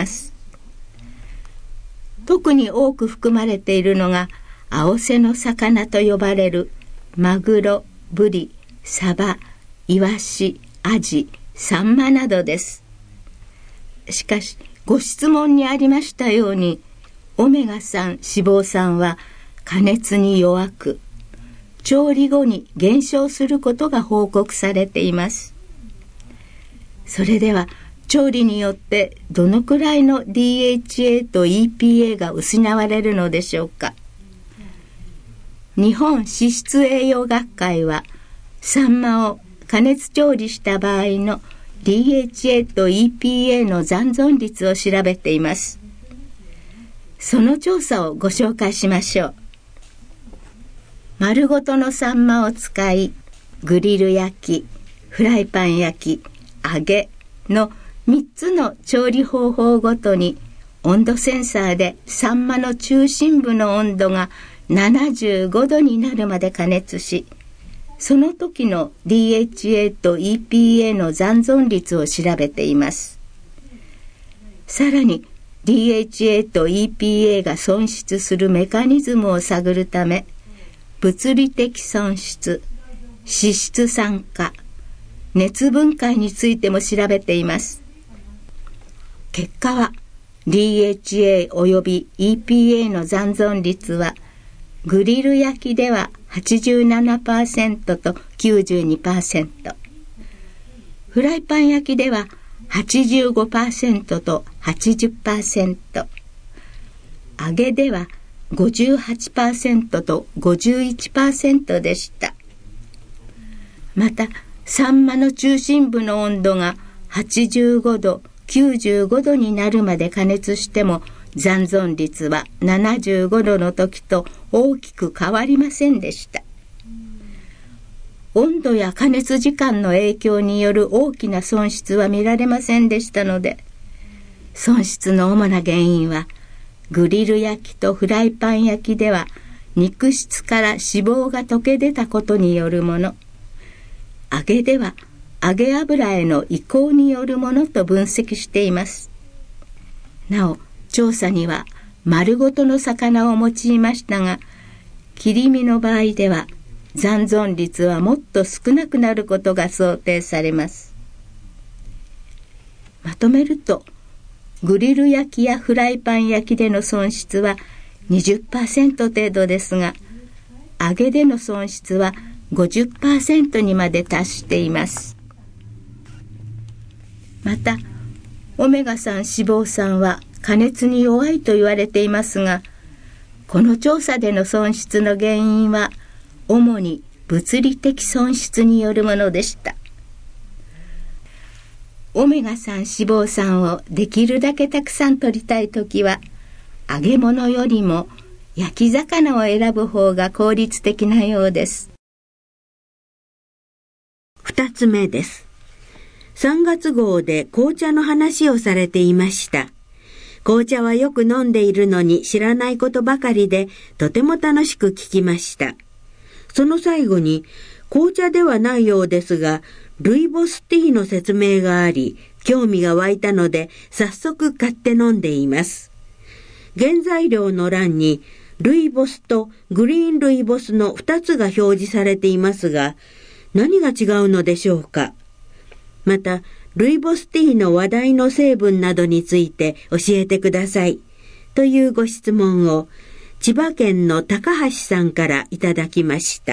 B: 特に多く含まれているのが青背の魚と呼ばれるマグロ、ブリ、サバ、イワシ、アジ、サンマなどです。しかしご質問にありましたように、オメガさん脂肪酸は加熱に弱く、調理後に減少することが報告されています。それでは調理によってどのくらいの ディーエイチエー と イーピーエー が失われるのでしょうか。日本脂質栄養学会はサンマを加熱調理した場合の ディーエイチエー と イーピーエー の残存率を調べています。その調査をご紹介しましょう。丸ごとのサンマを使い、グリル焼き、フライパン焼き、揚げのみっつの調理方法ごとに温度センサーでサンマの中心部の温度がななじゅうごどになるまで加熱し、その時の ディーエイチエー と イーピーエー の残存率を調べています。さらに ディーエイチエー と イーピーエー が損失するメカニズムを探るため、物理的損失、脂質酸化、熱分解についても調べています。結果は ディーエイチエー および イーピーエー の残存率はグリル焼きでは はちじゅうななパーセント と きゅうじゅうにパーセント、フライパン焼きでは はちじゅうごパーセント と はちじゅっパーセント、揚げでは ごじゅうはちパーセント と ごじゅういちパーセント でした。またサンマの中心部の温度がはちじゅうごど、きゅうじゅうごどになるまで加熱しても残存率はななじゅうごどの時と大きく変わりませんでした。温度や加熱時間の影響による大きな損失は見られませんでしたので、損失の主な原因はグリル焼きとフライパン焼きでは肉質から脂肪が溶け出たことによるもの、揚げでは揚げ油への移行によるものと分析しています。なお調査には丸ごとの魚を用いましたが、切り身の場合では残存率はもっと少なくなることが想定されます。まとめると、グリル焼きやフライパン焼きでの損失は にじゅっパーセント 程度ですが、揚げでの損失は ごじゅっパーセント にまで達しています。またオメガさん脂肪酸は加熱に弱いと言われていますが、この調査での損失の原因は主に物理的損失によるものでした。オメガさん脂肪酸をできるだけたくさん取りたいときは、揚げ物よりも焼き魚を選ぶ方が効率的なようです。
A: 二つ目です。さんがつ号で紅茶の話をされていました。紅茶はよく飲んでいるのに知らないことばかりで、とても楽しく聞きました。その最後に、紅茶ではないようですが、ルイボスティーの説明があり、興味が湧いたので、早速買って飲んでいます。原材料の欄に、ルイボスとグリーンルイボスの二つが表示されていますが、何が違うのでしょうか。また、ルイボスティーの話題の成分などについて教えてください。というご質問を、千葉県の高橋さんからいただきました。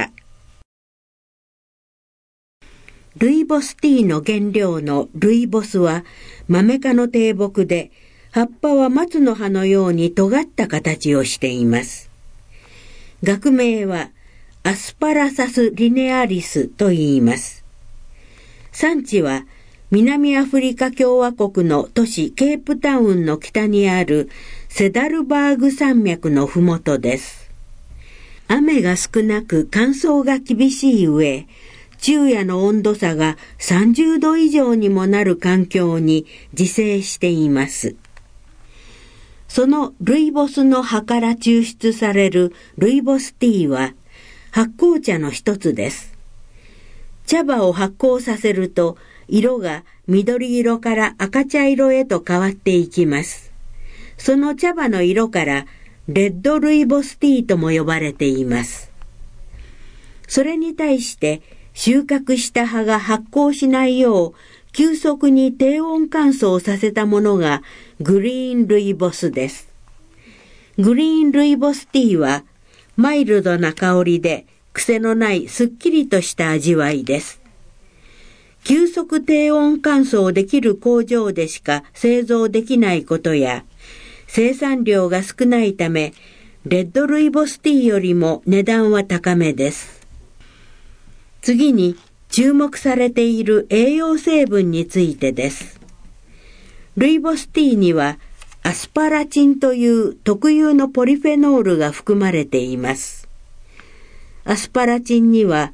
A: ルイボスティーの原料のルイボスは、マメ科の低木で、葉っぱは松の葉のように尖った形をしています。学名は、アスパラサスリネアリスと言います。産地は南アフリカ共和国の都市ケープタウンの北にあるセダルバーグ山脈のふもとです。雨が少なく乾燥が厳しい上、昼夜の温度差がさんじゅうど以上にもなる環境に自生しています。そのルイボスの葉から抽出されるルイボスティーは発酵茶の一つです。茶葉を発酵させると色が緑色から赤茶色へと変わっていきます。その茶葉の色からレッドルイボスティーとも呼ばれています。それに対して収穫した葉が発酵しないよう急速に低温乾燥させたものがグリーンルイボスです。グリーンルイボスティーはマイルドな香りで癖のないすっきりとした味わいです。急速低温乾燥できる工場でしか製造できないことや、生産量が少ないため、レッドルイボスティーよりも値段は高めです。次に注目されている栄養成分についてです。ルイボスティーにはアスパラチンという特有のポリフェノールが含まれています。アスパラチンには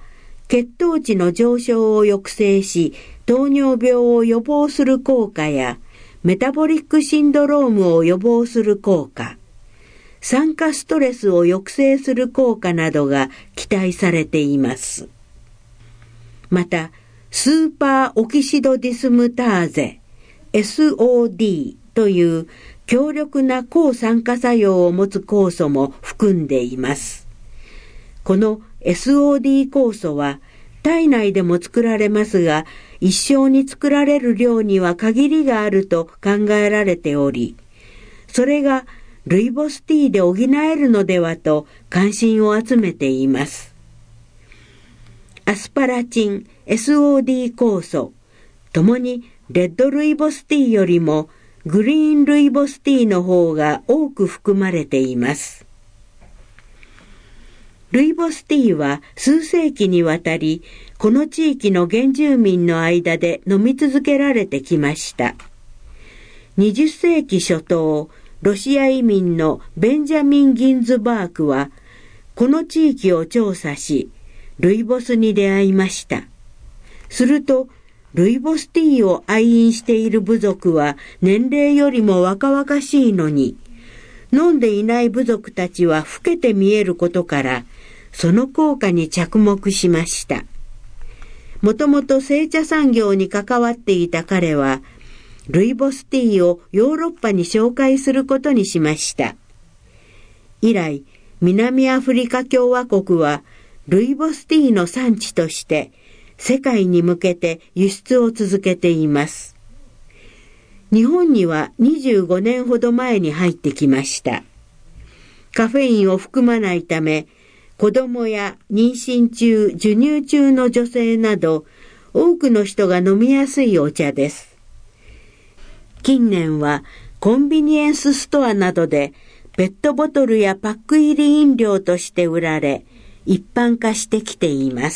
A: 血糖値の上昇を抑制し、糖尿病を予防する効果や、メタボリックシンドロームを予防する効果、酸化ストレスを抑制する効果などが期待されています。また、スーパーオキシドディスムターゼ エスオーディー という強力な抗酸化作用を持つ酵素も含んでいます。この エスオーディー 酵素は体内でも作られますが、一生に作られる量には限りがあると考えられており、それがルイボスティーで補えるのではと関心を集めています。アスパラチン、エスオーディー 酵素、ともにレッドルイボスティーよりもグリーンルイボスティーの方が多く含まれています。ルイボスティーは数世紀にわたり、この地域の原住民の間で飲み続けられてきました。にじゅっ世紀初頭、ロシア移民のベンジャミン・ギンズバークは、この地域を調査し、ルイボスに出会いました。すると、ルイボスティーを愛飲している部族は年齢よりも若々しいのに、飲んでいない部族たちは老けて見えることから、その効果に着目しました。もともと製茶産業に関わっていた彼は、ルイボスティーをヨーロッパに紹介することにしました。以来、南アフリカ共和国は、ルイボスティーの産地として、世界に向けて輸出を続けています。日本にはにじゅうごねんほど前に入ってきました。カフェインを含まないため、子供や妊娠中、授乳中の女性など、多くの人が飲みやすいお茶です。近年はコンビニエンスストアなどでペットボトルやパック入り飲料として売られ、一般化してきています。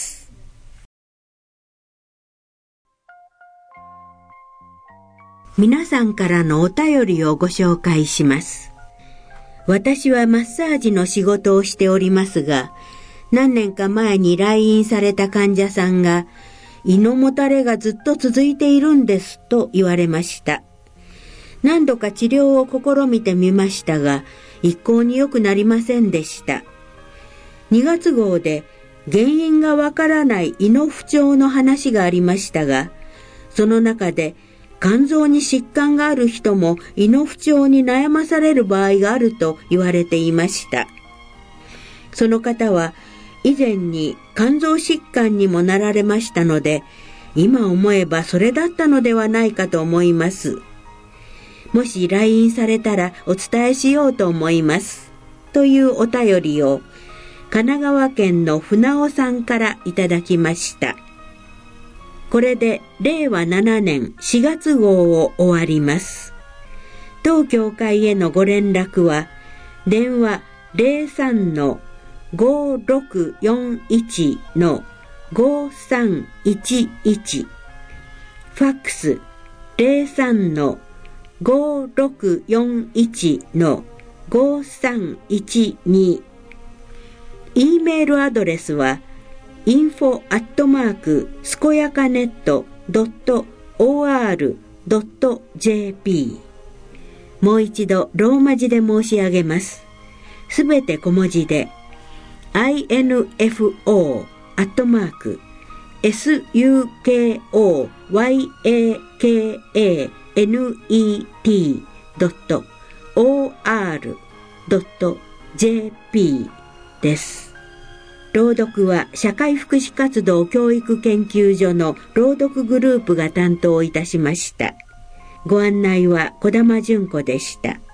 A: 皆さんからのお便りをご紹介します。私はマッサージの仕事をしておりますが、何年か前に来院された患者さんが、胃のもたれがずっと続いているんですと言われました。何度か治療を試みてみましたが、一向に良くなりませんでした。にがつ号で原因がわからない胃の不調の話がありましたが、その中で肝臓に疾患がある人も胃の不調に悩まされる場合があると言われていました。その方は以前に肝臓疾患にもなられましたので、今思えばそれだったのではないかと思います。もし来院されたらお伝えしようと思います。というお便りを神奈川県の船尾さんからいただきました。これでれいわななねんしがつ号を終わります。当協会へのご連絡は電話 ゼロさんのごろくよんいちのごさんいちいち、ファックス ゼロさんのごろくよんいちのごさんいちに、E メールアドレスは インフォ アットマーク スコヤカネット ドット オーアール ドット ジェーピー。 もう一度ローマ字で申し上げます。すべて小文字で インフォ アットマーク スコヤカネット ドット オーアール ドット ジェーピー です。朗読は社会福祉活動教育研究所の朗読グループが担当いたしました。ご案内は小玉純子でした。